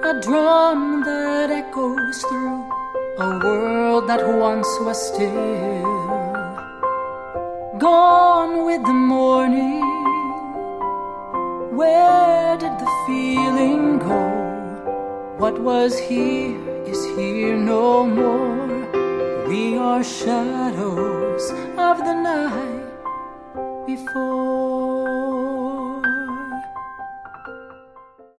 a drum that echoes through a world that once was still. Gone with the morning, where did the feeling go? What was here is here no more. We are shadows of the night before.